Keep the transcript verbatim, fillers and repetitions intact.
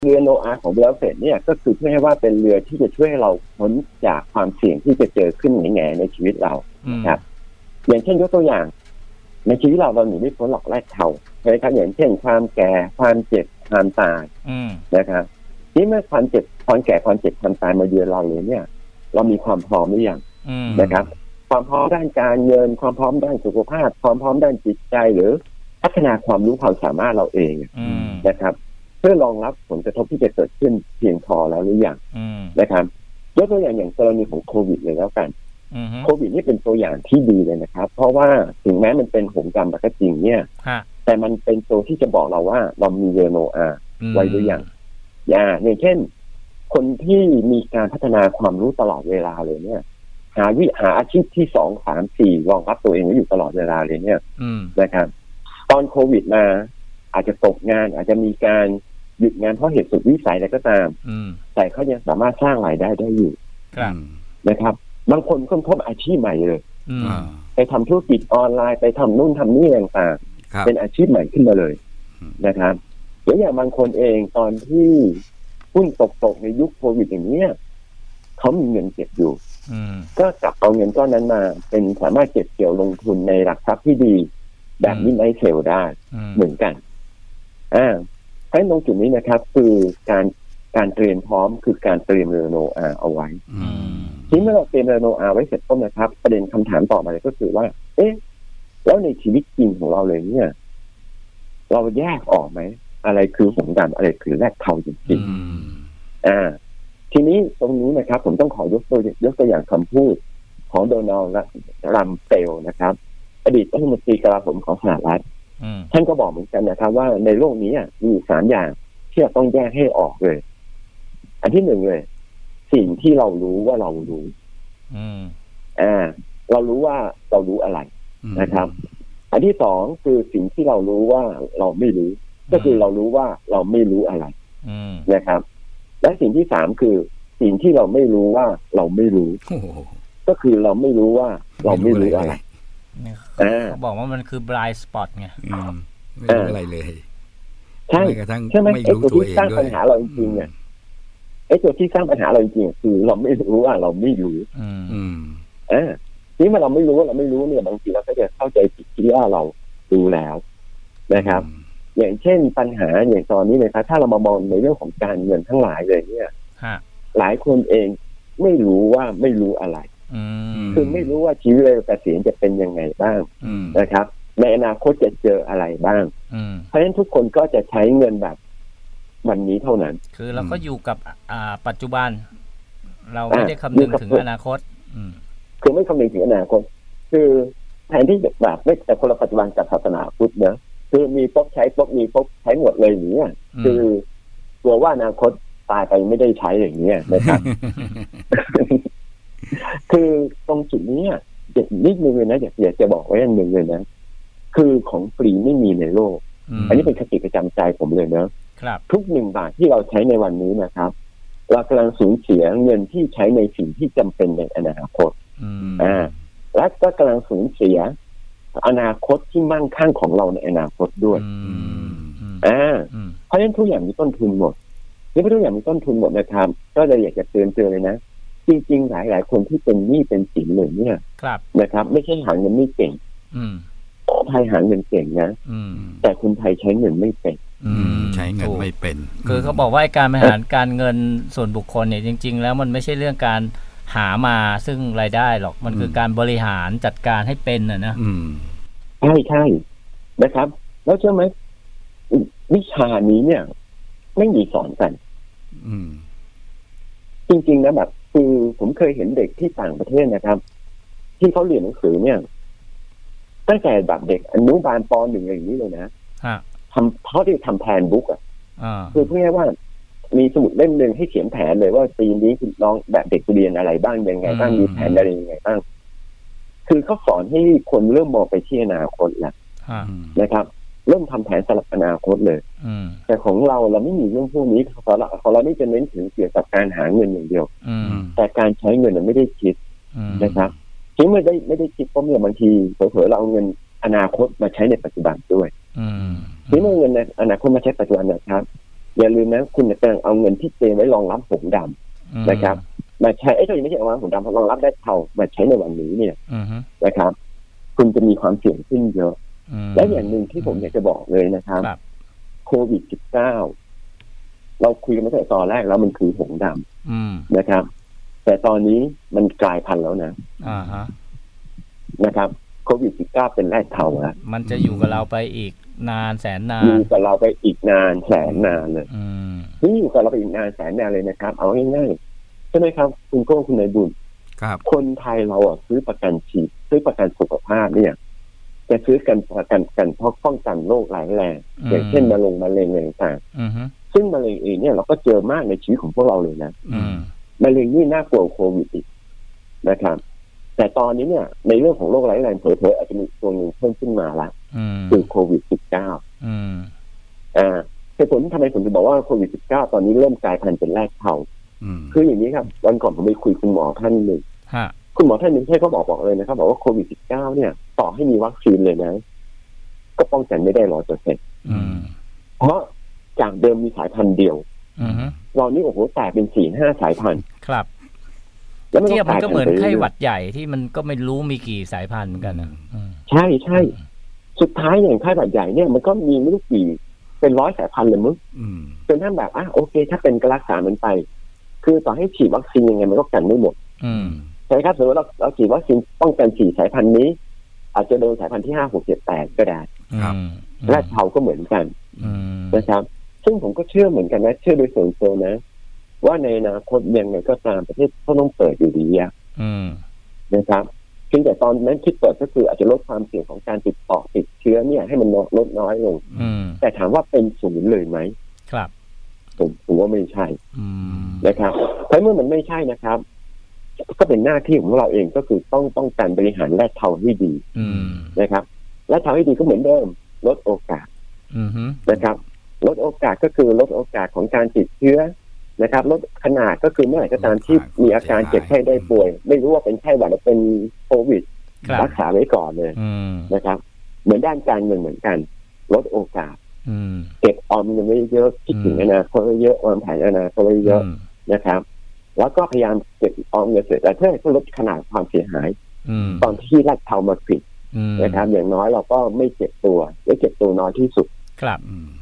เรือโนอาห์ของเบลเฟตเนี่ยก็คือเพื่อให้ว่าเป็นเรือที่จะช่วยเราพ้นจากความเสี่ยงที่จะเจอขึ้นแง่ๆในชีวิตเราครับอย่างเช่นยกตัวอย่างในชีวิตเราเราหนีไม่พ้นหรอกแรกเท่าใช่ไหมครับอย่างเช่นความแก่ความเจ็บความตายนะครับนี่เมื่อความเจ็บความแก่ความเจ็บความตายมาเยือนเราเลยเนี่ยเรามีความพร้อมหรือยังนะครับความพร้อมด้านการเงินความพร้อมด้านสุขภาพความพร้อมด้านจิตใจหรือพัฒนาความรู้ความสามารถเราเองนะครับเพื่อรองรับผลกระทบที่จะเกิดขึ้นเพียงพอแล้วหรือยังนะครับยกตัวอย่างอย่างกรณีของโควิดเลยแล้วกันโควิดนี่เป็นตัวอย่างที่ดีเลยนะครับเพราะว่าถึงแม้มันเป็นหงส์ดำก็จริงเนี่ยแต่มันเป็นตัวที่จะบอกเราว่าเรามีเรือโนอาห์ไว้หรือยังอย่างเช่นคนที่มีการพัฒนาความรู้ตลอดเวลาเลยเนี่ยหาวิหาอาชีพที่สองสามสี่รองรับตัวเองไว้อยู่ตลอดเวลาเลยเนี่ยนะครับตอนโควิดมาอาจจะตกงานอาจจะมีการหยุดงานเพราะเหตุสุดวิสัยอะไรก็ตามแต่เขายังสามารถสร้างรายได้ได้อยู่นะครับบางคนค้นพบอาชีพใหม่เลยไปทำธุรกิจออนไลน์ไปทำนู่นทำนี่ต่างๆเป็นอาชีพใหม่ขึ้นมาเลยนะครับหรืออย่างบางคนเองตอนที่หุ้นตกๆในยุคโควิดอย่างนี้เขามีเงินเก็บอยู่ก็กลับเอาเงินก้อนนั้นมาเป็นสามารถเก็บเกี่ยวลงทุนในหลักทรัพย์ที่ดีแบบมิดไนท์เซลได้เหมือนกันอ่าเพราะตรงจุดนี้นะครับคือการการเตรียมพร้อมคือการเตรียมเรือโนอาห์เอาไว้ทีนี้เมื่อเราเตรียมเรือโนอาห์ไว้เสร็จต้นนะครับประเด็นคำถามต่อมาเลยก็คือว่าเอ๊ะแล้วในชีวิตจริงของเราเลยเนี่ยเราแยกออกไหมอะไรคือหงส์ดำอะไรคือแรดเทาจริงๆอ่าทีนี้ตรงนี้นะครับผมต้องขอยกตัวยกตัวอย่างคำพูดของโดนัลด์รัมเฟลนะครับอดีตรัฐมนตรีกลาโหมของสหรัฐท่านก็บอกเหมือนกันนะครับว่าในโลกนี้มีสามอย่างที่เราต้องแยกให้ออกเลยอันที่หนึ่งเลยสิ่งที่เรารู้ว่าเรารู้อ่าเรารู้ว่าเรารู้อะไรนะครับอันที่สองคือสิ่งที่เรารู้ว่าเราไม่รู้ก็คือเรารู้ว่าเราไม่รู้อะไรนะครับและสิ่งที่สามคือสิ่งที่เราไม่รู้ว่าเราไม่รู้ก็คือเราไม่รู้ว่าเราไม่รู้อะไรเขาบอกว่ามันคือ blind spot ไงไม่รู้อะไรเลยใช่ใช่ไหมไอ้ตัวที่สร้างปัญหาเราจริงๆเนี่ยไอ้ตัวที่สร้างปัญหาเราจริงๆคือเราไม่รู้ว่าเราไม่รู้อ่าที่เมื่อเราไม่รู้ว่าเราไม่รู้เนี่ยบางทีเราก็จะเข้าใจผิดคิดว่าเรารู้แล้วนะครับอย่างเช่นปัญหาอย่างตอนนี้เลยครับถ้าเรามามองในเรื่องของการเงินทั้งหลายเลยเนี่ยหลายคนเองไม่รู้ว่าไม่รู้อะไรคือไม่รู้ว่าชีวิตวัยเกษียณจะเป็นยังไงบ้างนะครับในอนาคตจะเจออะไรบ้างเพราะฉะนั้นทุกคนก็จะใช้เงินแบบวันนี้เท่านั้นคือเราก็อยู่กับอ่าปัจจุบันเราไม่ได้คำนึงถึงอนาคตคือไม่คำนึงถึงอนาคตคือแทนที่จะแบบไม่แต่คนละปัจจุบันกับศาสนาพุทธเนอะคือมีปุ๊บใช้ปุ๊บมีปุ๊บใช้หมดเลยอย่างเงี้ยคือกลัวว่าอนาคตตายไปไม่ได้ใช้อย่างเงี้ยนะครับ คือตรงจุดนี้เด็กนิดนึงเลยนะอยากอยากจะบอกไว้อย่างหนึ่งเลยนะคือของฟรีไม่มีในโลกอันนี้เป็นคติประจำใจผมเลยเนอะทุกหนึ่งบาทที่เราใช้ในวันนี้นะครับเรากำลังสูญเสียเงินที่ใช้ในสิ่งที่จำเป็นในอนาคตอ่าและก็กำลังสูญเสียอนาคตที่มั่งคั่งของเราในอนาคตด้วยอ่าเพราะฉะนั้นทุกอย่างมีต้นทุนหมดนี่ทุกอย่างมีต้นทุนหมดนะครับก็เลยอยากจะเตือนเตือนเลยนะจริงๆหลายๆคนที่เป็นหนี้เป็นสินเลยเนี่ยนะครับไม่ใช่หาเงินไม่เก่งไทยหาเงินเก่งนะแต่คนไทยใช้เงินไม่เป็นใช้เงินไม่เป็นคือเขาบอกว่าการบริหารการเงินส่วนบุคคลเนี่ยจริงๆแล้วมันไม่ใช่เรื่องการหามาซึ่งรายได้หรอกมันคือการบริหารจัดการให้เป็นน่ะนะใช่ใช่นะครับแล้วเชื่อไหมวิชานี้เนี่ยไม่มีสอนกันจริงๆนะแบบคือผมเคยเห็นเด็กที่ต่างประเทศนะครับที่เขาเรียนหนังสือเนี่ยตั้งแต่แบบเด็กอนุบาลป.หนึ่งอย่างนี้เลยนะทำเขาที่ทำแผนบุ๊กอ่ะคือเพื่อให้ว่ามีสมุดเล่มหนึ่งให้เขียนแผนเลยว่าปีนี้คุณน้องแบบเด็กเรียนอะไรบ้างยังไงบ้างมีแผนอะไรยังไงบ้างคือเขาสอนให้คนเริ่มมองไปที่อนาคตแหละนะครับเริ่มทำแผนสำหรับอนาคตเลยแต่ของเราเราไม่มีเรื่องพวกนี้ของเราของเราไม่จะเน้นถึงเกี่ยวกับการหาเงินอย่างเดียวแต่การใช้เงินเราไม่ได้คิดนะครับที่ไม่ได้ไม่ได้คิดเพราะเมื่อบางทีเผลอๆเราเอาเงินอนาคตมาใช้ในปัจจุบันด้วยที่เมื่อเงินในอนาคตมาใช้ปัจจุบันนะครับอย่าลืมนะคุณกำลังเอาเงินที่เตรียมไว้รองรับหงส์ดำนะครับมาใช้ไอ้ตัวนี้ไม่ใช่รองรับหงส์ดำเพราะรองรับแรดเทามาใช้ในวันนี้เนี่ยนะครับคุณจะมีความเสี่ยงขึ้นเยอะและอย่างหนึ่งที่ผมอยากจะบอกเลยนะครับโควิด สิบเก้า เราคุยกันมาตั้งแต่ตอนแรกแล้วมันคือหงส์ดำนะครับแต่ตอนนี้มันกลายพันธุ์แล้วนะนะครับโควิด สิบเก้า เป็นแรดเทาแล้วมันจะอยู่กับเราไปอีกนานแสนนานอยู่กับเราไปอีกนานแสนนานเลยนี่อยู่กับเราไปอีกนานแสนนานเลยนะครับเอาง่ายๆใช่ไหมครับคุณโก้คุณนายบุญคนไทยเราอ่ะซื้อประกันชีพซื้อประกันสุขภาพเนี่ยจะซื้อกันประกันกันเพราะป้องกันโรคหลายแรงอย่างเช่นมะเร็งมะเร็งอะไรต่างๆซึ่งมะเร็งเองเนี่ยเราก็เจอมากในชีวิตของพวกเราเลยนะมะเร็งนี่น่ากลัวโควิดอีกนะครับแต่ตอนนี้เนี่ยในเรื่องของโรคร้ายแรงเผลอๆอาจจะมีตัวหนึ่งเพิ่มขึ้นมาละคือโควิด สิบเก้า อืมอ่าเหตุผลทำไมผมถึงบอกว่าโควิด สิบเก้า ตอนนี้เริ่มกลายพันธุ์เป็นแรดเทาคืออย่างนี้ครับวันก่อนผมไปคุยคุณหมอท่านหนึ่งคุณหมอท่านหนึ่งใช่เขาบอกบอกเลยนะครับบอกว่าโควิด สิบเก้า เนี่ยต่อให้มีวัคซีนเลยนะก็ป้องกันไม่ได้ ร้อยเปอร์เซ็นต์ เพราะจากเดิมมีสายพันธุ์เดียวตอนนี้โอ้โหแตกเป็น สี่ห้า สายพันธุ์ครับเทียบมันก็เหมือนไข้หวัดใหญ่ที่มันก็ไม่รู้มีกี่สายพันธุ์เหมือนกันนะใช่ใช่สุดท้ายอย่างไข้หวัดใหญ่เนี่ยมันก็มีไม่รู้กี่เป็นร้อยสายพันธุ์เลยมึงจนท่านแบบอ่ะโอเคถ้าเป็นก็รักษามันไปคือต่อให้ฉีดวัคซีนยังไงมันก็กันไม่หมดใช่ครับสมมติเราเราฉีดวัคซีนป้องกันสี่สายพันธุ์นี้อาจจะโดนสายพันธุ์ที่ห้าหกเจ็ดแปดก็ได้แรดเทาก็เหมือนกันนะครับซึ่งผมก็เชื่อเหมือนกันนะเชื่อโดยส่วนตัวนะว่าในอนาคตยังไงก็ตามประเทศก็ต้องเปิดอยู่ดีอ่ะนะครับเพียงแต่ตอนนั้นที่เปิดก็คืออาจจะลดความเสี่ยงของการติดต่อติดเชื้อเนี่ยให้มันลดน้อยลงแต่ถามว่าเป็นศูนย์เลยไหมครับผมผมว่าไม่ใช่นะครับเพราะเมื่อมันไม่ใช่นะครับก็เป็นหน้าที่ของเราเองก็คือต้องต้องการบริหารแรดเทาให้ดีนะครับแรดเทาให้ดีก็เหมือนเดิมลดโอกาสนะครับลดโอกาสก็คือลดโอกาสของการติดเชื้อนะครับลดขนาดก็คือเมื่อไหร่ก็ตามที่มีอาการเจ็บไข้ได้ป่วยไม่รู้ว่าเป็นไข้หวัดหรือเป็นโควิดรักษาไว้ก่อนเลยนะครับเหมือนด้านการเงินเหมือนกันลดโอกาสเก็บออมเงินไว้เยอะคิดถึงอนาคตไว้เยอะวางแผนอนาคตไว้เยอะนะครับแล้วก็พยายามเก็บออมเงินเสร็จแต่เพื่อลดขนาดความเสียหายตอนที่แรดเทามาปิดนะครับอย่างน้อยเราก็ไม่เจ็บตัวไม่เจ็บตัวน้อยที่สุดครับ